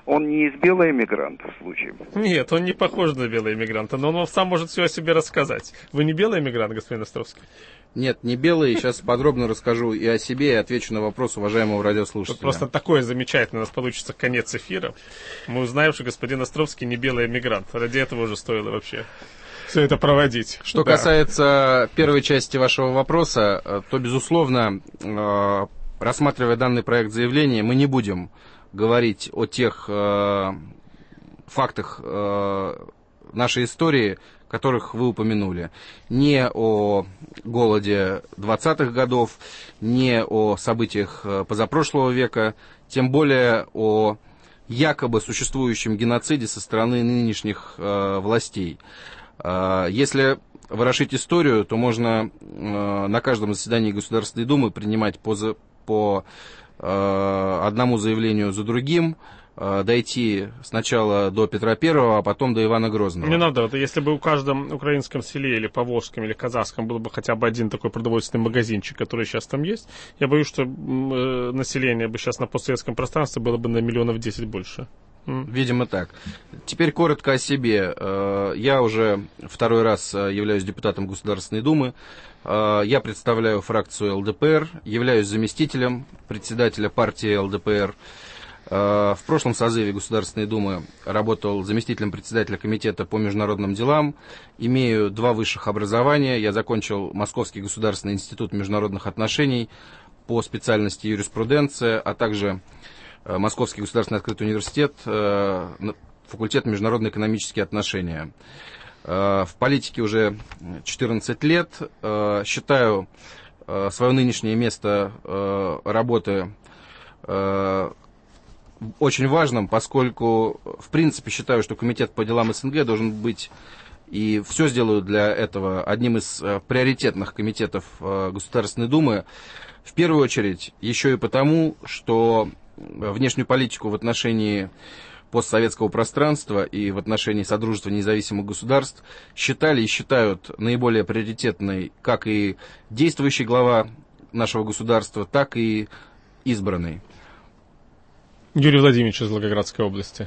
Он не из белоэмигрантов случаем? Нет, он не похож на белоэмигранта, но он сам может все о себе рассказать. Вы не белоэмигрант, господин Островский? Нет, не белый. Сейчас подробно расскажу и о себе, и отвечу на вопрос уважаемого радиослушателя. Тут просто такое замечательное, у нас получится конец эфира. Мы узнаем, что господин Островский не белоэмигрант. Ради этого уже стоило вообще все это проводить. Что касается первой части вашего вопроса, то, безусловно, рассматривая данный проект заявления, мы не будем говорить о тех фактах нашей истории, которых вы упомянули. Не о голоде 20-х годов, не о событиях позапрошлого века, тем более о якобы существующем геноциде со стороны нынешних властей. Если ворошить историю, то можно на каждом заседании Государственной Думы принимать по одному заявлению за другим, дойти сначала до Петра Первого, а потом до Ивана Грозного. Не надо, вот если бы у каждом украинском селе или поволжском или казахском был бы хотя бы один такой продовольственный магазинчик, который сейчас там есть, я боюсь, что население бы сейчас на постсоветском пространстве было бы на 10 миллионов больше. Видимо, так. Теперь коротко о себе. Я уже второй раз являюсь депутатом Государственной Думы. Я представляю фракцию ЛДПР, являюсь заместителем председателя партии ЛДПР. В прошлом созыве Государственной Думы работал заместителем председателя комитета по международным делам. Имею 2 высших образования. Я закончил Московский государственный институт международных отношений по специальности юриспруденция, а также Московский государственный открытый университет, факультет международные экономические отношения. В политике уже 14 лет. Считаю свое нынешнее место работы очень важным, поскольку, в принципе, считаю, что Комитет по делам СНГ должен быть, и все сделаю для этого, одним из приоритетных комитетов Государственной Думы. В первую очередь, еще и потому, что внешнюю политику в отношении постсоветского пространства и в отношении Содружества независимых государств считали и считают наиболее приоритетной как и действующий глава нашего государства, так и избранный. Юрий Владимирович из Волгоградской области.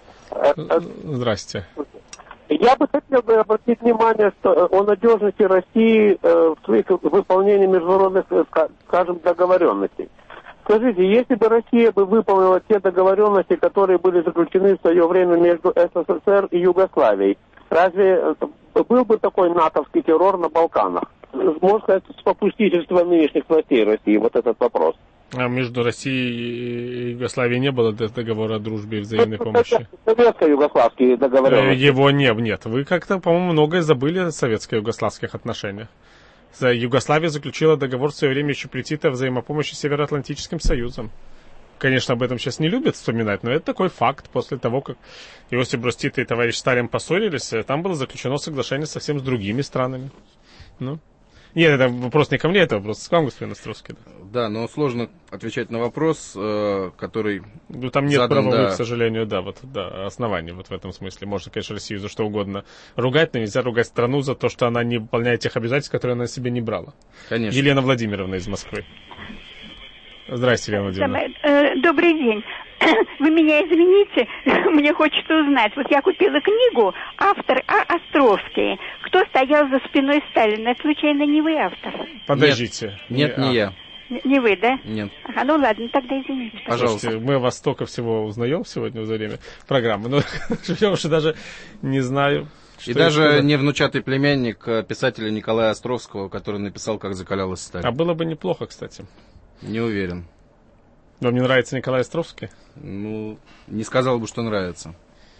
Здрасте. Я бы хотел обратить внимание о надежности России в своих выполнении международных, скажем, договоренностей. Скажите, если бы Россия выполнила те договоренности, которые были заключены в свое время между СССР и Югославией, разве был бы такой натовский террор на Балканах? Можно сказать, с попустительством нынешних властей России, вот этот вопрос. А между Россией и Югославией не было договора о дружбе и взаимной помощи? Советско-югославские договоренности. Его нет. Вы как-то, по-моему, многое забыли о советско-югославских отношениях. Югославия заключила договор в свое время еще при Тито о взаимопомощи с Североатлантическим Союзом. Конечно, об этом сейчас не любят вспоминать, но это такой факт. После того, как Иосиф Брос Тито и товарищ Сталин поссорились, там было заключено соглашение совсем с другими странами. Ну. Нет, это вопрос не ко мне, это вопрос к вам, господин Островский. Да, но сложно отвечать на вопрос, который ну, там нет задан, правовых, к сожалению, оснований вот в этом смысле. Можно, конечно, Россию за что угодно ругать, но нельзя ругать страну за то, что она не выполняет тех обязательств, которые она на себе не брала. Конечно. Елена Владимировна из Москвы. Здрасте, Елена Владимировна. Добрый день. Вы меня извините, мне хочется узнать. Вот я купила книгу, автор Островский. Кто стоял за спиной Сталина? Это, случайно, не вы автор? Подождите. Нет, не я. Не вы, да? Нет. Ага, ну ладно, тогда извините. Пожалуйста. Слушайте, мы вас столько всего узнаем сегодня за время программы, но я уже даже не знаю. И даже не внучатый племянник писателя Николая Островского, который написал «Как закалялась сталь». А было бы неплохо, кстати. Не уверен. Вам не нравится Николай Островский? Ну, не сказал бы, что нравится.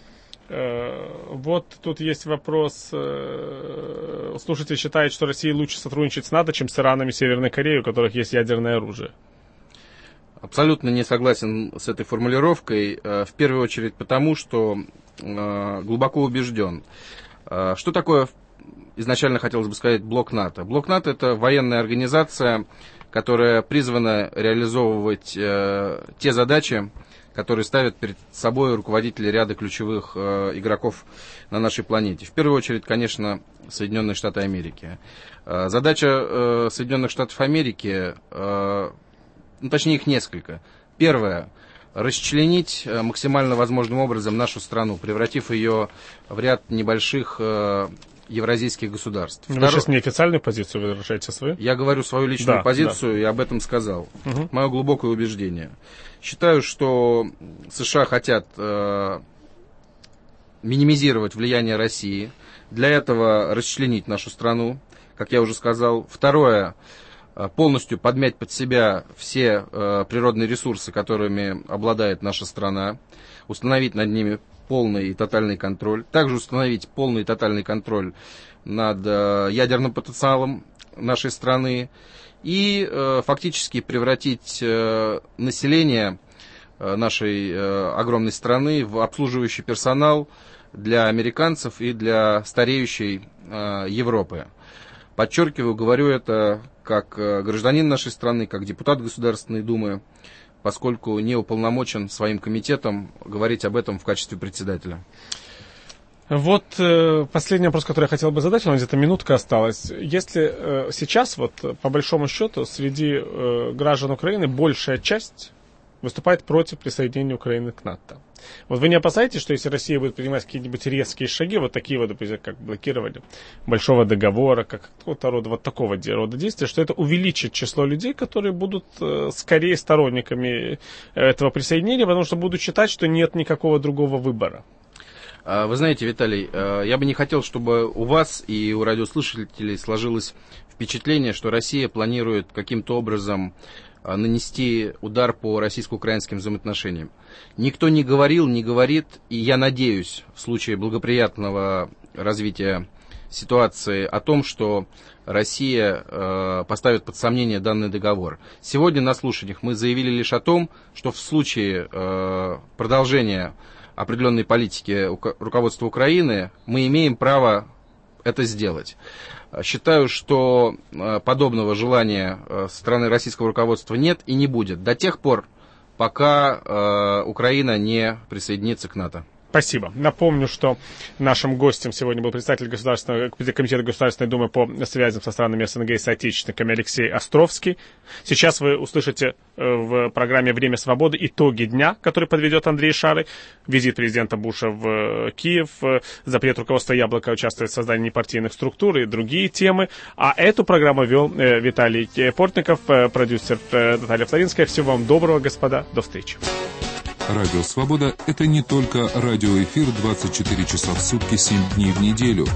Вот тут есть вопрос. Слушатель считает, что Россия лучше сотрудничает с НАТО, чем с Ираном и Северной Кореей, у которых есть ядерное оружие. Абсолютно не согласен с этой формулировкой. В первую очередь потому, что глубоко убежден. Что такое, изначально хотелось бы сказать, блок НАТО? Блок НАТО — это военная организация, которая призвана реализовывать те задачи, которые ставят перед собой руководители ряда ключевых игроков на нашей планете. В первую очередь, конечно, Соединенные Штаты Америки. Задача Соединенных Штатов Америки, ну, точнее их несколько. Первое расчленить максимально возможным образом нашу страну, превратив ее в ряд небольших евразийских государств. Вы сейчас неофициальную позицию выражаете свою? Я говорю свою личную позицию, и об этом сказал. Мое глубокое убеждение. Считаю, что США хотят минимизировать влияние России, для этого расчленить нашу страну, как я уже сказал. Второе, полностью подмять под себя все природные ресурсы, которыми обладает наша страна, установить над ними полный и тотальный контроль, также установить полный и тотальный контроль над ядерным потенциалом нашей страны и фактически превратить население нашей огромной страны в обслуживающий персонал для американцев и для стареющей Европы. Подчеркиваю, говорю это как гражданин нашей страны, как депутат Государственной Думы, поскольку не уполномочен своим комитетом говорить об этом в качестве председателя. Вот последний вопрос, который я хотел бы задать, у нас где-то минутка осталась. Если сейчас, вот по большому счету, среди граждан Украины большая часть выступает против присоединения Украины к НАТО. Вот вы не опасаетесь, что если Россия будет принимать какие-нибудь резкие шаги, вот такие вот, допустим, как блокирование большого договора, как какого-то рода, вот такого рода действия, что это увеличит число людей, которые будут скорее сторонниками этого присоединения, потому что будут считать, что нет никакого другого выбора? Вы знаете, Виталий, я бы не хотел, чтобы у вас и у радиослушателей сложилось впечатление, что Россия планирует каким-то образом нанести удар по российско-украинским взаимоотношениям. Никто не говорил, не говорит, и я надеюсь, в случае благоприятного развития ситуации, о том, что Россия поставит под сомнение данный договор. Сегодня на слушаниях мы заявили лишь о том, что в случае продолжения определенной политики руководства Украины мы имеем право это сделать. Считаю, что подобного желания со стороны российского руководства нет и не будет до тех пор, пока Украина не присоединится к НАТО. Спасибо. Напомню, что нашим гостем сегодня был председатель Комитета Государственной Думы по связям со странами СНГ и соотечественниками Алексей Островский. Сейчас вы услышите в программе «Время свободы» итоги дня, который подведет Андрей Шарый, визит президента Буша в Киев, запрет руководства «Яблока» участвовать в создании непартийных структур и другие темы. А эту программу вел Виталий Портников, продюсер Наталья Флоринская. Всего вам доброго, господа. До встречи. Радио «Свобода» — это не только радиоэфир 24 часа в сутки, 7 дней в неделю.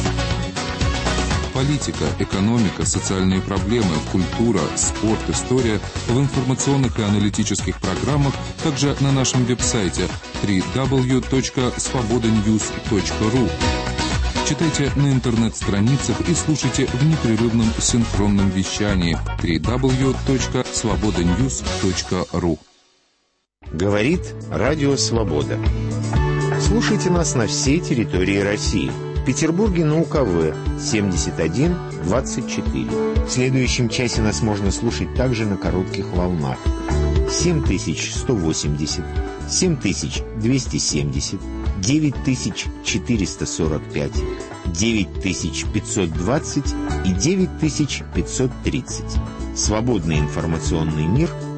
Политика, экономика, социальные проблемы, культура, спорт, история в информационных и аналитических программах, также на нашем веб-сайте www.svobodanews.ru. Читайте на интернет-страницах и слушайте в непрерывном синхронном вещании www.svobodanews.ru. Говорит Радио Свобода. Слушайте нас на всей территории России. В Петербурге на УКВ 71-24. В следующем часе нас можно слушать также на коротких волнах. 7180, 7270, 9445, 9520 и 9530. Свободный информационный мир